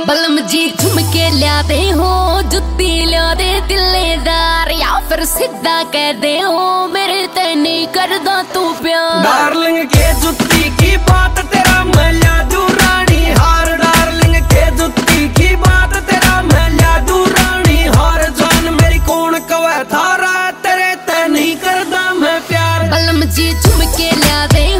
बलम जी झुमके लिया दे हो, जुत्ती लिया दे दिलेदार, या फिर सीधा कह दे हो मेरे ते नहीं करदा तू प्यार। डार्लिंग के जुत्ती की बात तेरा मैं ला दूं रानी हार, डार्लिंग के जुत्ती की बात तेरा मैं ला दूं रानी हार, जान मेरी कौन कवे थारा तेरे ते नहीं करदा मैं प्यार। बलम जी झुमके लिया दे